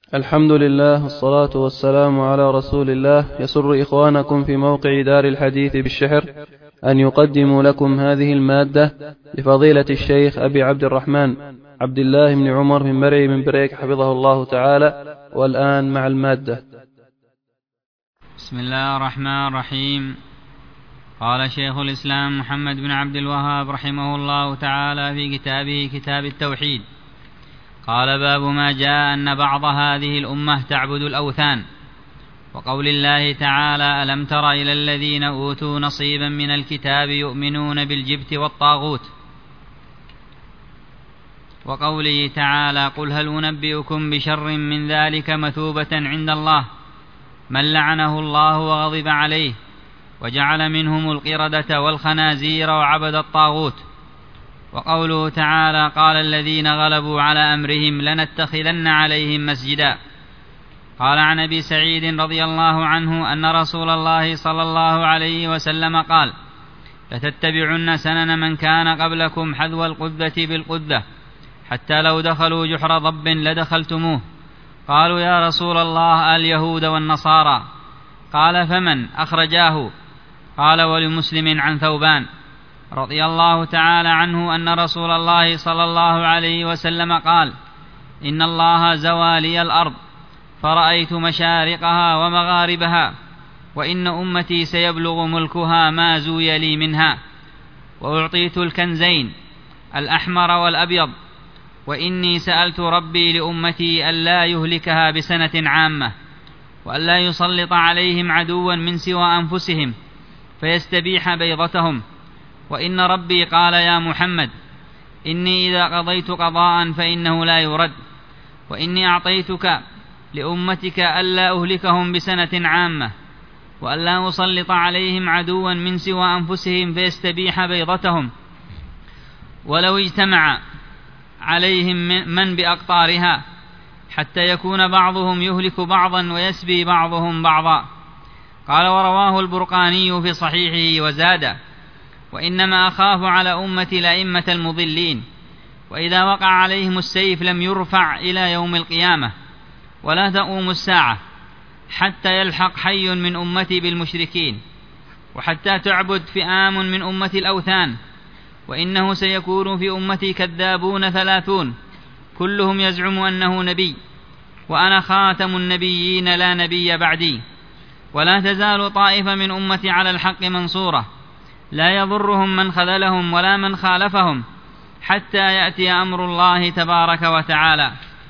الحمد لله والصلاة والسلام على رسول الله. يسر إخوانكم في موقع دار الحديث بالشحر أن يقدموا لكم هذه المادة لفضيلة الشيخ أبي عبد الرحمن عبد الله بن عمر بن مرعي بن بريك حفظه الله تعالى. والآن مع المادة. بسم الله الرحمن الرحيم. قال شيخ الإسلام محمد بن عبد الوهاب رحمه الله تعالى في كتابه كتاب التوحيد، قال: باب ما جاء أن بعض هذه الأمة تعبد الأوثان، وقول الله تعالى: ألم تر إلى الذين أوتوا نصيبا من الكتاب يؤمنون بالجبت والطاغوت، وقوله تعالى: قل هل أنبئكم بشر من ذلك مثوبة عند الله من لعنه الله وغضب عليه وجعل منهم القردة والخنازير وعبد الطاغوت، وقوله تعالى: قال الذين غلبوا على أمرهم لنتخذن عليهم مسجدا. قال عن أبي سعيد رضي الله عنه أن رسول الله صلى الله عليه وسلم قال: لتتبعن سنن من كان قبلكم حذو القذة بالقذة حتى لو دخلوا جحر ضب لدخلتموه. قالوا: يا رسول الله اليهود والنصارى. قال: فمن؟ أخرجاه. قال: ولمسلم عن ثوبان رضي الله تعالى عنه أن رسول الله صلى الله عليه وسلم قال: إن الله زوى لي الأرض فرأيت مشارقها ومغاربها، وإن أمتي سيبلغ ملكها ما زوي لي منها، وأعطيت الكنزين الأحمر والأبيض، وإني سألت ربي لأمتي ألا يهلكها بسنة عامة، وألا يسلط عليهم عدوا من سوى أنفسهم فيستبيح بيضتهم، وإن ربي قال: يا محمد إني إذا قضيت قضاء فإنه لا يرد، وإني أعطيتك لأمتك ألا أهلكهم بسنة عامة، وألا أسلط عليهم عدوا من سوى أنفسهم فيستبيح بيضتهم، ولو اجتمع عليهم من بأقطارها حتى يكون بعضهم يهلك بعضا ويسبي بعضهم بعضا. قال: ورواه البرقاني في صحيحه وزاد: وإنما أخاف على أمتي الأئمة المضلين، وإذا وقع عليهم السيف لم يرفع إلى يوم القيامة ولا تقوم الساعة حتى يلحق حي من أمتي بالمشركين، وحتى تعبد فئام من أمتي الأوثان، وإنه سيكون في أمتي كذابون 30 كلهم يزعم أنه نبي، وأنا خاتم النبيين لا نبي بعدي، ولا تزال طائفة من أمتي على الحق منصورة لا يضرهم من خذلهم ولا من خالفهم حتى يأتي أمر الله تبارك وتعالى.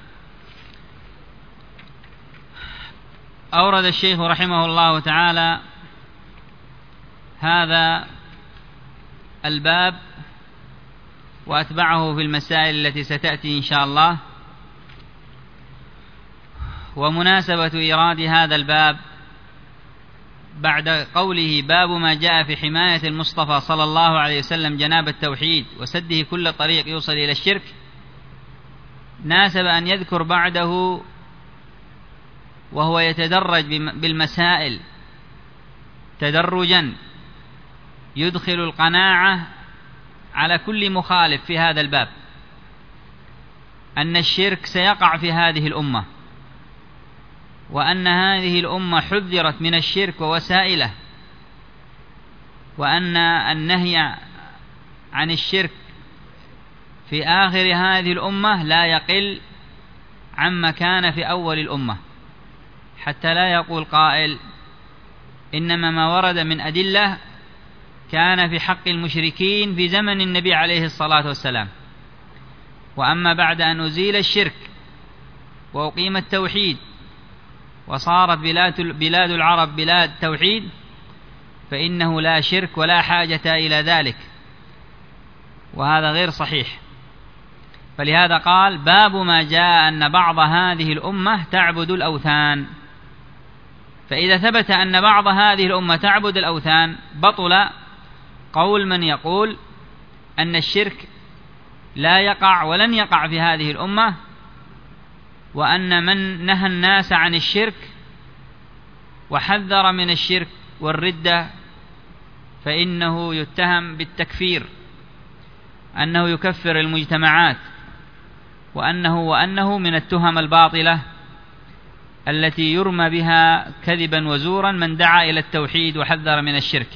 أورد الشيخ رحمه الله تعالى هذا الباب وأتبعه في المسائل التي ستأتي إن شاء الله. ومناسبة إيراد هذا الباب بعد قوله: باب ما جاء في حماية المصطفى صلى الله عليه وسلم جناب التوحيد وسده كل طريق يوصل إلى الشرك، ناسب أن يذكر بعده وهو يتدرج بالمسائل تدرجا يدخل القناعة على كل مخالف في هذا الباب أن الشرك سيقع في هذه الأمة، وأن هذه الأمة حذرت من الشرك ووسائله، وأن النهي عن الشرك في آخر هذه الأمة لا يقل عما كان في أول الأمة، حتى لا يقول قائل إنما ما ورد من أدلة كان في حق المشركين في زمن النبي عليه الصلاة والسلام، وأما بعد أن أزيل الشرك وأقيم التوحيد وصارت بلاد العرب بلاد توحيد فإنه لا شرك ولا حاجة إلى ذلك، وهذا غير صحيح. فلهذا قال: باب ما جاء أن بعض هذه الأمة تعبد الأوثان. فإذا ثبت أن بعض هذه الأمة تعبد الأوثان بطل قول من يقول أن الشرك لا يقع ولن يقع في هذه الأمة، وأن من نهى الناس عن الشرك وحذر من الشرك والردة فإنه يتهم بالتكفير، أنه يكفر المجتمعات، وأنه من التهم الباطلة التي يرمى بها كذبا وزورا من دعا إلى التوحيد وحذر من الشرك.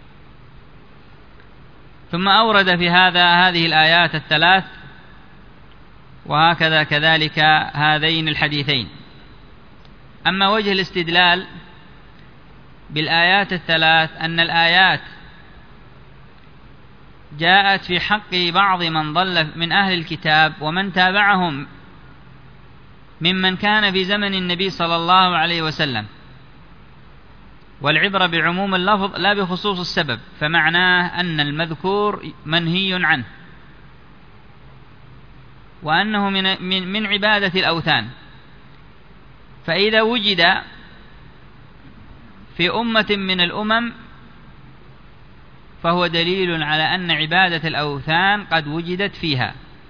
ثم أورد في هذه الآيات الثلاث، وهكذا كذلك هذين الحديثين. أما وجه الاستدلال بالآيات الثلاث أن الآيات جاءت في حق بعض من ضل من أهل الكتاب ومن تابعهم ممن كان في زمن النبي صلى الله عليه وسلم، والعبرة بعموم اللفظ لا بخصوص السبب، فمعناه أن المذكور منهي عنه، وأنه من عبادة الأوثان. فإذا وجد في أمة من الأمم فهو دليل على أن عبادة الأوثان قد وجدت فيها،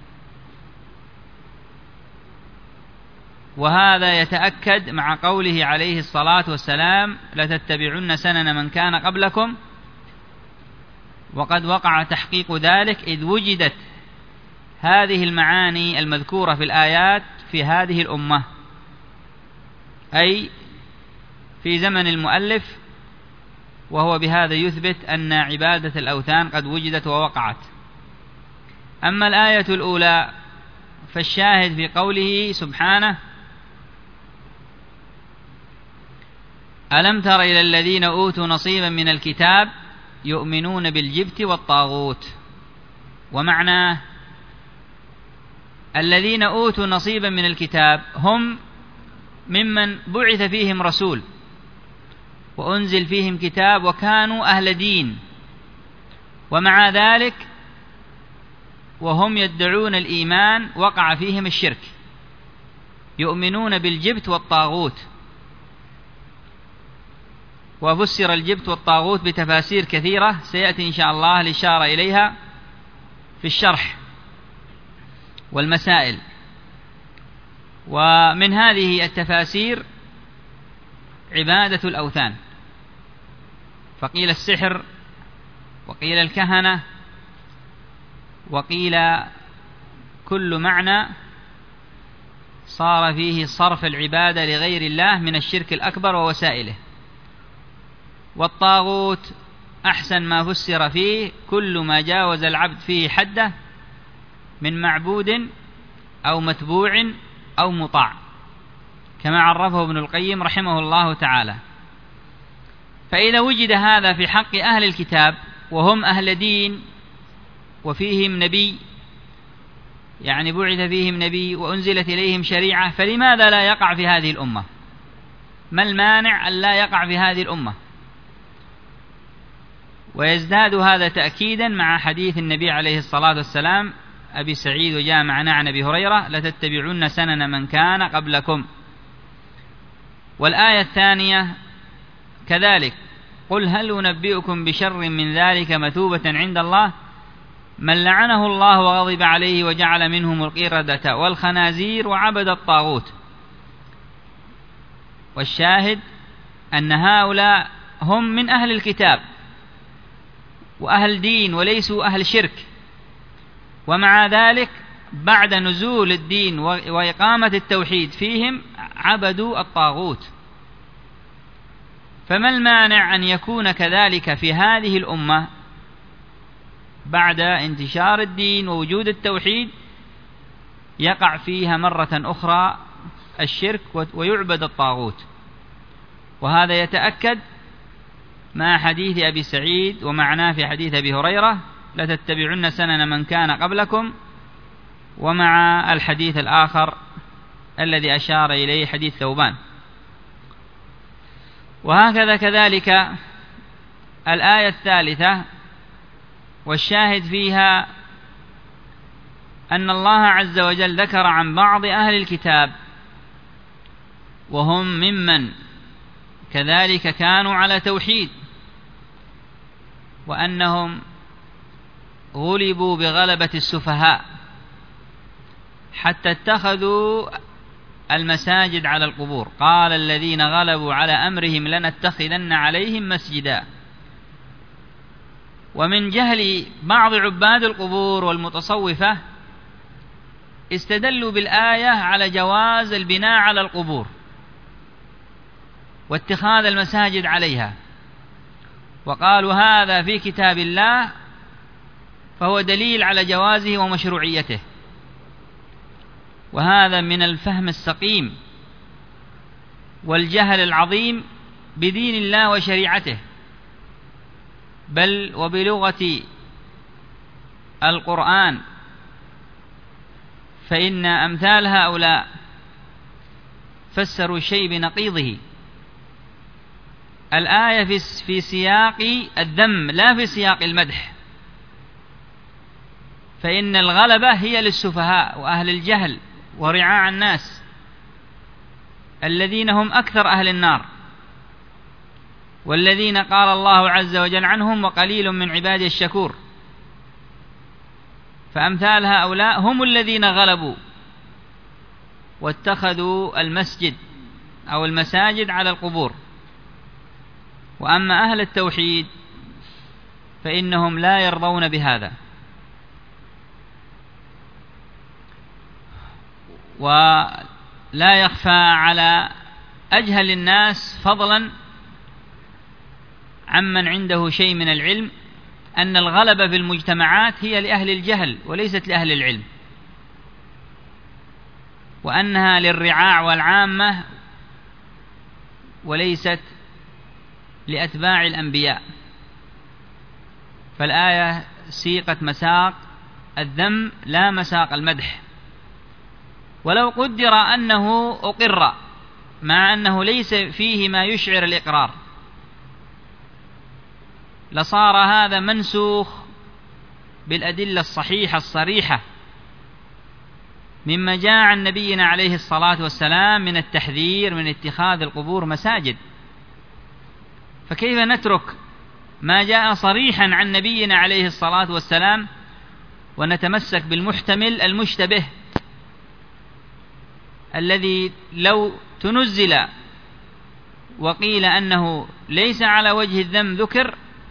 وهذا يتأكد مع قوله عليه الصلاة والسلام: لتتبعن سنن من كان قبلكم. وقد وقع تحقيق ذلك إذ وجدت هذه المعاني المذكورة في الآيات في هذه الأمة، أي في زمن المؤلف، وهو بهذا يثبت أن عبادة الأوثان قد وجدت ووقعت. أما الآية الأولى فالشاهد في قوله سبحانه: ألم تر إلى الذين أوتوا نصيبا من الكتاب يؤمنون بالجبت والطاغوت. ومعناه الذين أوتوا نصيبا من الكتاب هم ممن بعث فيهم رسول وأنزل فيهم كتاب وكانوا أهل دين، ومع ذلك وهم يدعون الإيمان وقع فيهم الشرك، يؤمنون بالجبت والطاغوت. وفسر الجبت والطاغوت بتفاسير كثيرة سيأتي إن شاء الله الإشارة إليها في الشرح والمسائل. ومن هذه التفاسير عبادة الأوثان، فقيل السحر، وقيل الكهنة، وقيل كل معنى صار فيه صرف العبادة لغير الله من الشرك الأكبر ووسائله. والطاغوت أحسن ما فسر فيه كل ما جاوز العبد فيه حده من معبود أو متبوع أو مطاع، كما عرفه ابن القيم رحمه الله تعالى. فإذا وجد هذا في حق أهل الكتاب وهم أهل دين وفيهم نبي، يعني بعث فيهم نبي وأنزلت إليهم شريعة، فلماذا لا يقع في هذه الأمة؟ ما المانع أن لا يقع في هذه الأمة؟ ويزداد هذا تأكيدا مع حديث النبي عليه الصلاة والسلام أبي سعيد وجاء معنا عن أبي هريرة: لتتبعن سنن من كان قبلكم. والآية الثانية كذلك: قل هل أنبئكم بشر من ذلك مثوبة عند الله من لعنه الله وغضب عليه وجعل منهم القردة والخنازير وعبد الطاغوت. والشاهد أن هؤلاء هم من أهل الكتاب وأهل دين وليسوا أهل شرك، ومع ذلك بعد نزول الدين وإقامة التوحيد فيهم عبدوا الطاغوت. فما المانع أن يكون كذلك في هذه الأمة بعد انتشار الدين ووجود التوحيد يقع فيها مرة أخرى الشرك ويعبد الطاغوت؟ وهذا يتأكد مع حديث أبي سعيد ومعناه في حديث أبي هريرة: لتتبعن سنن من كان قبلكم، ومع الحديث الآخر الذي أشار إليه حديث ثوبان. وهكذا كذلك الآية الثالثة، والشاهد فيها أن الله عز وجل ذكر عن بعض أهل الكتاب وهم ممن كذلك كانوا على توحيد، وأنهم غلبوا بغلبة السفهاء حتى اتخذوا المساجد على القبور. قال الذين غلبوا على أمرهم لنتخذن عليهم مسجدا. ومن جهل بعض عباد القبور والمتصوفة استدلوا بالآية على جواز البناء على القبور، واتخاذ المساجد عليها، وقالوا هذا في كتاب الله، فهو دليل على جوازه ومشروعيته. وهذا من الفهم السقيم والجهل العظيم بدين الله وشريعته، بل وبلغة القرآن، فإن أمثال هؤلاء فسروا الشيء بنقيضه. الآية في سياق الذم لا في سياق المدح، فإن الغلبة هي للسفهاء وأهل الجهل ورعاع الناس الذين هم أكثر أهل النار، والذين قال الله عز وجل عنهم وقليل من عبادي الشكور. فأمثال هؤلاء هم الذين غلبوا واتخذوا المسجد أو المساجد على القبور. وأما أهل التوحيد فإنهم لا يرضون بهذا، ولا يخفى على أجهل الناس فضلا عمن عنده شيء من العلم أن الغلبة في المجتمعات هي لأهل الجهل وليست لأهل العلم، وأنها للرعاع والعامة وليست لأتباع الأنبياء. فالآية سيقت مساق الذم لا مساق المدح. ولو قدر أنه أقر مع أنه ليس فيه ما يشعر الإقرار لصار هذا منسوخ بالأدلة الصحيحة الصريحة مما جاء عن نبينا عليه الصلاة والسلام من التحذير من اتخاذ القبور مساجد. فكيف نترك ما جاء صريحا عن نبينا عليه الصلاة والسلام ونتمسك بالمحتمل المشتبه الذي لو تنزل وقيل أنه ليس على وجه الذم ذكر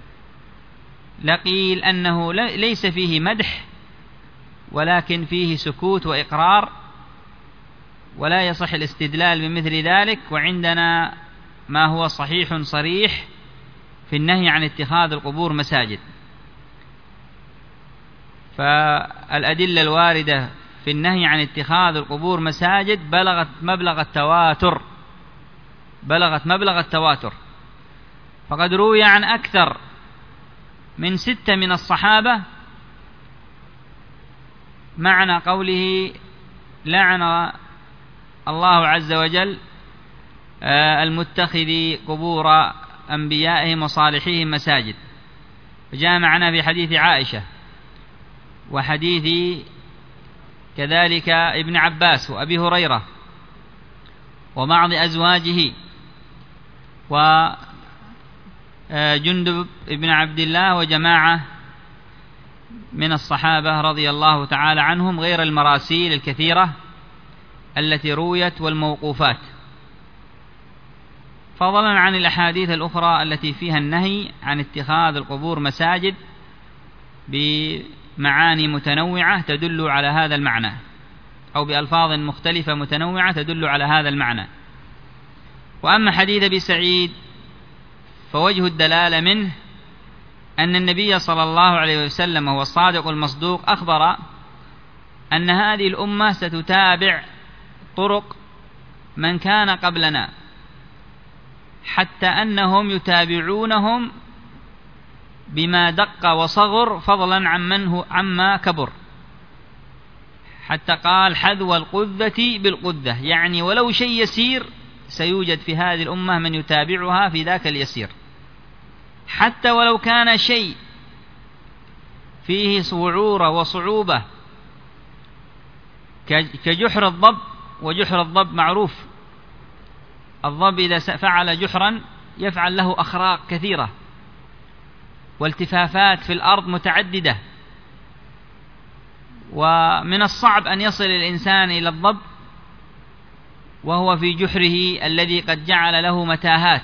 لقيل أنه ليس فيه مدح ولكن فيه سكوت وإقرار، ولا يصح الاستدلال بمثل ذلك. وعندنا ما هو صحيح صريح في النهي عن اتخاذ القبور مساجد. فالأدلة الواردة في النهي عن اتخاذ القبور مساجد بلغت مبلغ التواتر، فقد روي عن أكثر من 6 من الصحابة معنى قوله لعن الله عز وجل المتخذي قبور أنبيائهم وصالحيهم مساجد. جاء معنا في حديث عائشة وحديث كذلك ابن عباس وأبي هريرة وبعض أزواجه وجندب ابن عبد الله وجماعة من الصحابة رضي الله تعالى عنهم، غير المراسيل الكثيرة التي رويت والموقوفات، فضلا عن الأحاديث الأخرى التي فيها النهي عن اتخاذ القبور مساجد بمعاني متنوعة تدل على هذا المعنى، أو بألفاظ مختلفة متنوعة تدل على هذا المعنى. وأما حديث أبي سعيد فوجه الدلالة منه أن النبي صلى الله عليه وسلم هو الصادق المصدوق أخبر أن هذه الأمة ستتابع طرق من كان قبلنا، حتى أنهم يتابعونهم بما دق وصغر فضلا عما كبر، حتى قال حذو القذة بالقذة، يعني ولو شيء يسير سيوجد في هذه الأمة من يتابعها في ذاك اليسير، حتى ولو كان شيء فيه صعورة وصعوبة كجحر الضب. وجحر الضب معروف، الضب إذا فعل جحرا يفعل له أخراق كثيرة والتفافات في الأرض متعددة، ومن الصعب أن يصل الإنسان إلى الضب وهو في جحره الذي قد جعل له متاهات.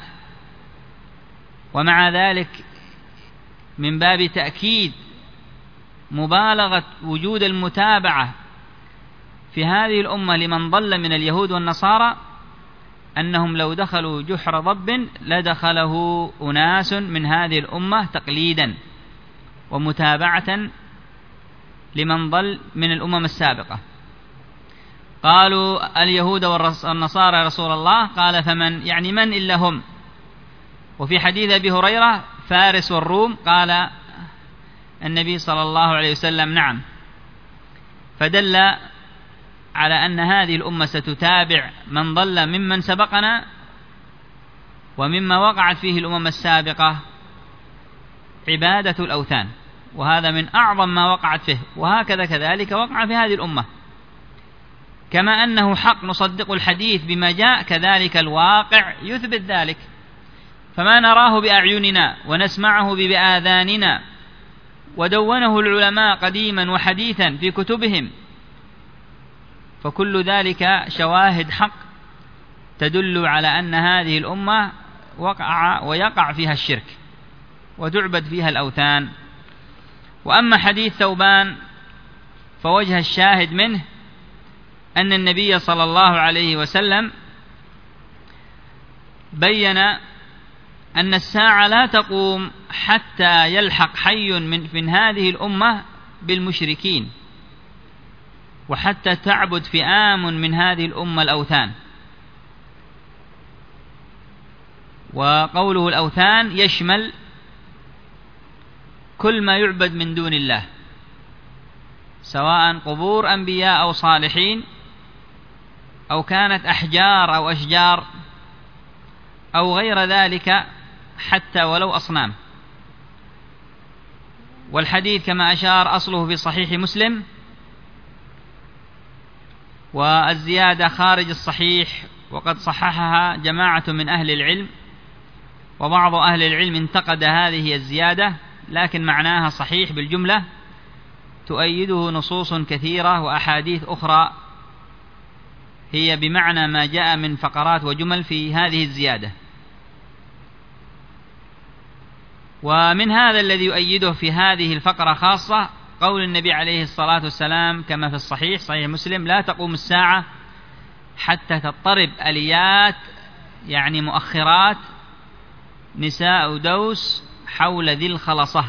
ومع ذلك من باب تأكيد مبالغة وجود المتابعة في هذه الأمة لمن ضل من اليهود والنصارى، أنهم لو دخلوا جحر ضب لدخله أناس من هذه الأمة تقليدا ومتابعة لمن ضل من الأمم السابقة. قالوا اليهود والنصارى يا رسول الله، قال فمن، يعني من إلا هم؟ وفي حديث أبي هريرة فارس والروم، قال النبي صلى الله عليه وسلم نعم. فدل على أن هذه الأمة ستتابع من ضل ممن سبقنا، ومما وقعت فيه الأمم السابقة عبادة الأوثان، وهذا من أعظم ما وقعت فيه، وهكذا كذلك وقع في هذه الأمة. كما أنه حق نصدق الحديث بما جاء، كذلك الواقع يثبت ذلك. فما نراه بأعيننا ونسمعه بآذاننا ودونه العلماء قديما وحديثا في كتبهم، فكل ذلك شواهد حق تدل على أن هذه الأمة وقع ويقع فيها الشرك وتعبد فيها الأوثان. وأما حديث ثوبان فوجه الشاهد منه أن النبي صلى الله عليه وسلم بين أن الساعة لا تقوم حتى يلحق حي من هذه الأمة بالمشركين، وحتى تعبد فئام من هذه الأمة الأوثان. وقوله الأوثان يشمل كل ما يعبد من دون الله، سواء قبور أنبياء أو صالحين، أو كانت أحجار أو أشجار أو غير ذلك، حتى ولو أصنام. والحديث كما أشار أصله في صحيح مسلم، والزيادة خارج الصحيح، وقد صححها جماعة من أهل العلم، وبعض أهل العلم انتقد هذه الزيادة، لكن معناها صحيح بالجملة، تؤيده نصوص كثيرة وأحاديث أخرى هي بمعنى ما جاء من فقرات وجمل في هذه الزيادة. ومن هذا الذي يؤيده في هذه الفقرة خاصة قول النبي عليه الصلاة والسلام كما في الصحيح صحيح مسلم: لا تقوم الساعة حتى تضطرب آليات، يعني مؤخرات، نساء دوس حول ذي الخلصة.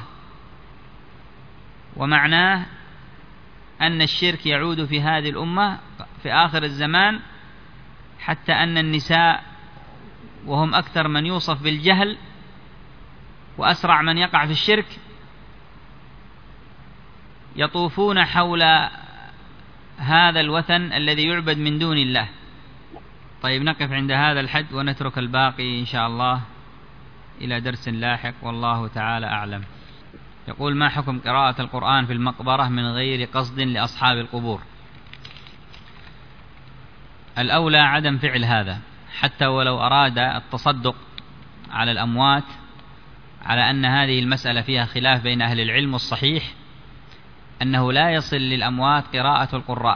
ومعناه أن الشرك يعود في هذه الأمة في آخر الزمان، حتى أن النساء وهم أكثر من يوصف بالجهل وأسرع من يقع في الشرك يطوفون حول هذا الوثن الذي يعبد من دون الله. طيب، نقف عند هذا الحد ونترك الباقي إن شاء الله إلى درس لاحق، والله تعالى أعلم. يقول: ما حكم قراءة القرآن في المقبرة من غير قصد لأصحاب القبور؟ الأولى عدم فعل هذا، حتى ولو أراد التصدق على الأموات، على أن هذه المسألة فيها خلاف بين أهل العلم، والصحيح أنه لا يصل للأموات قراءة القراء،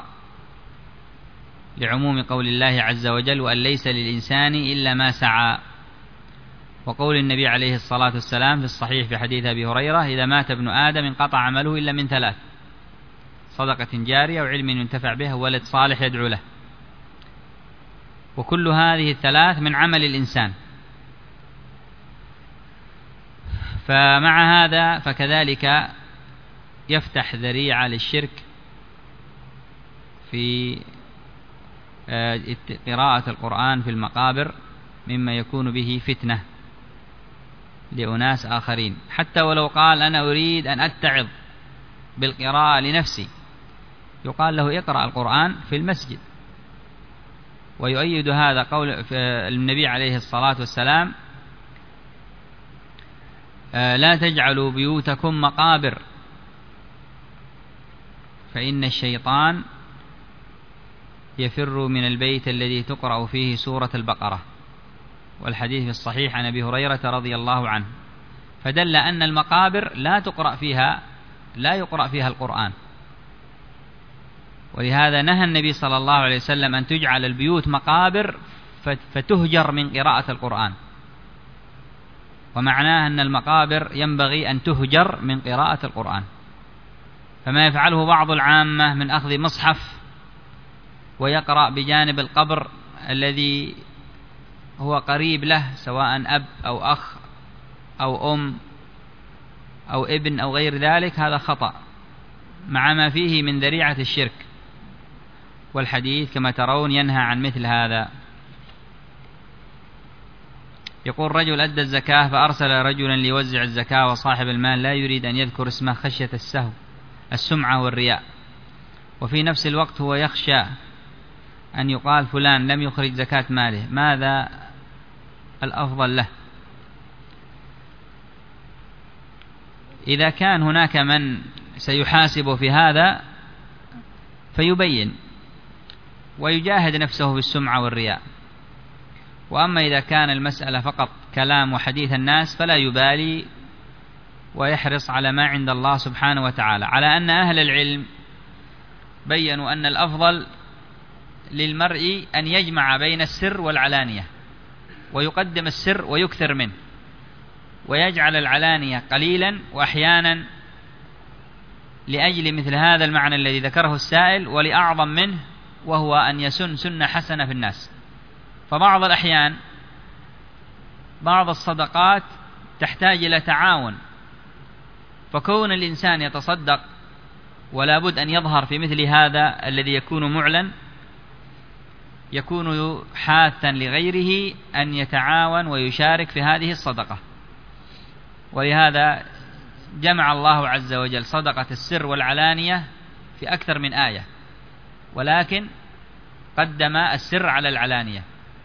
لعموم قول الله عز وجل: وأن ليس للإنسان إلا ما سعى، وقول النبي عليه الصلاة والسلام في الصحيح في حديث أبي هريرة: إذا مات ابن آدم انقطع عمله إلا من ثلاث: صدقة جارية، وعلم ينتفع به، وولد صالح يدعو له. وكل هذه الثلاث من عمل الإنسان. فمع هذا فكذلك يفتح ذريعة للشرك في قراءة القرآن في المقابر، مما يكون به فتنة لأناس آخرين. حتى ولو قال: أنا أريد أن أتعظ بالقراءة لنفسي، يقال له: اقرأ القرآن في المسجد. ويؤيد هذا قول النبي عليه الصلاة والسلام: لا تجعلوا بيوتكم مقابر، فإن الشيطان يفر من البيت الذي تقرأ فيه سورة البقرة. والحديث في الصحيح عن أبي هريرة رضي الله عنه، فدل أن المقابر لا يقرأ فيها القرآن. ولهذا نهى النبي صلى الله عليه وسلم أن تجعل البيوت مقابر فتهجر من قراءة القرآن. ومعناه أن المقابر ينبغي أن تهجر من قراءة القرآن. فما يفعله بعض العامة من أخذ مصحف ويقرأ بجانب القبر الذي هو قريب له سواء أب أو أخ أو أم أو ابن أو غير ذلك، هذا خطأ مع ما فيه من ذريعة الشرك، والحديث كما ترون ينهى عن مثل هذا. يقول رجل أدى الزكاة فأرسل رجلا ليوزع الزكاة وصاحب المال لا يريد أن يذكر اسمه خشية السمعة والرياء، وفي نفس الوقت هو يخشى أن يقال فلان لم يخرج زكاة ماله، ماذا الأفضل له؟ إذا كان هناك من سيحاسب في هذا فيبين ويجاهد نفسه بالسمعة والرياء، وأما إذا كان المسألة فقط كلام وحديث الناس فلا يبالي ويحرص على ما عند الله سبحانه وتعالى، على أن أهل العلم بيّنوا أن الأفضل للمرء أن يجمع بين السر والعلانية، ويقدم السر ويكثر منه، ويجعل العلانية قليلا وأحيانا لأجل مثل هذا المعنى الذي ذكره السائل، ولأعظم منه وهو أن يسن سنة حسنة في الناس. فبعض الأحيان بعض الصدقات تحتاج إلى تعاون، فكون الإنسان يتصدق ولا بد أن يظهر في مثل هذا الذي يكون معلن، يكون حاثا لغيره أن يتعاون ويشارك في هذه الصدقة. ولهذا جمع الله عز وجل صدقة السر والعلانية في أكثر من آية، ولكن قدم السر على العلانية.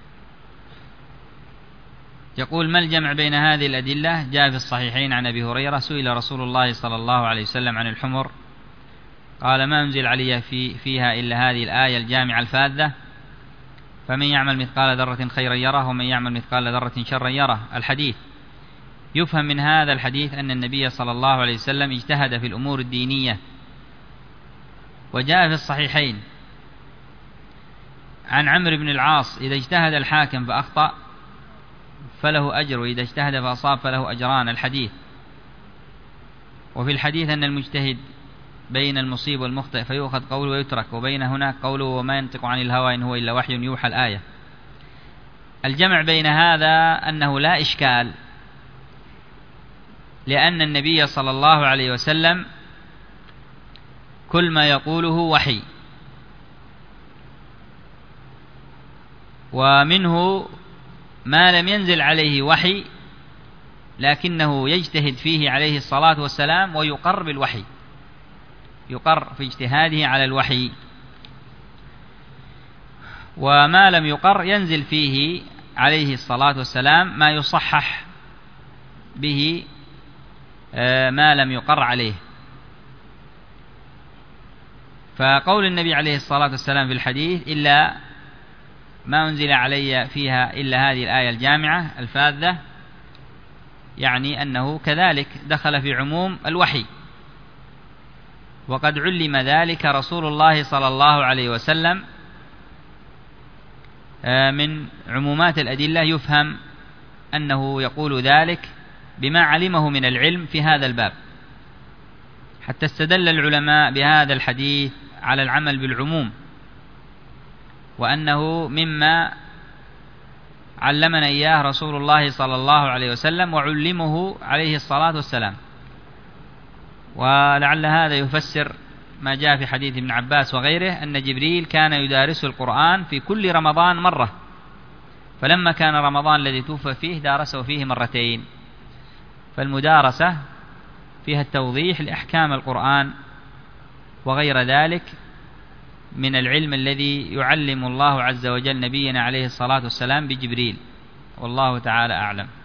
يقول ما الجمع بين هذه الأدلة؟ جاء في الصحيحين عن أبي هريرة سئل رسول الله صلى الله عليه وسلم عن الحمر قال ما أنزل علي فيها إلا هذه الآية الجامعة الفاذة، فمن يعمل مثقال ذرة خيرا يره ومن يعمل مثقال ذرة شرا يره. الحديث يفهم من هذا الحديث أن النبي صلى الله عليه وسلم اجتهد في الأمور الدينية، وجاء في الصحيحين عن عمرو بن العاص إذا اجتهد الحاكم فأخطأ فله أجر، وإذا اجتهد فأصاب فله أجران. الحديث. وفي الحديث أن المجتهد بين المصيب والمخطئ فيؤخذ قوله ويترك، وبين هناك قوله وما ينطق عن الهوى إن هو إلا وحي يوحى الآية. الجمع بين هذا أنه لا إشكال، لأن النبي صلى الله عليه وسلم كل ما يقوله وحي، ومنه ما لم ينزل عليه وحي لكنه يجتهد فيه عليه الصلاة والسلام ويقر بالوحي، يقر في اجتهاده على الوحي. وما لم يقر ينزل فيه عليه الصلاة والسلام ما يصحح به ما لم يقر عليه. فقول النبي عليه الصلاة والسلام في الحديث إلا ما أنزل علي فيها إلا هذه الآية الجامعة الفاذة، يعني أنه كذلك دخل في عموم الوحي، وقد علم ذلك رسول الله صلى الله عليه وسلم. من عمومات الأدلة يفهم أنه يقول ذلك بما علمه من العلم في هذا الباب، حتى استدل العلماء بهذا الحديث على العمل بالعموم، وأنه مما علمنا إياه رسول الله صلى الله عليه وسلم وعلمه عليه الصلاة والسلام. ولعل هذا يفسر ما جاء في حديث ابن عباس وغيره أن جبريل كان يدارس القرآن في كل رمضان مرة، فلما كان رمضان الذي توفى فيه دارسه فيه مرتين. فالمدارسة فيها التوضيح لأحكام القرآن وغير ذلك من العلم الذي يعلم الله عز وجل نبينا عليه الصلاة والسلام بجبريل، والله تعالى أعلم.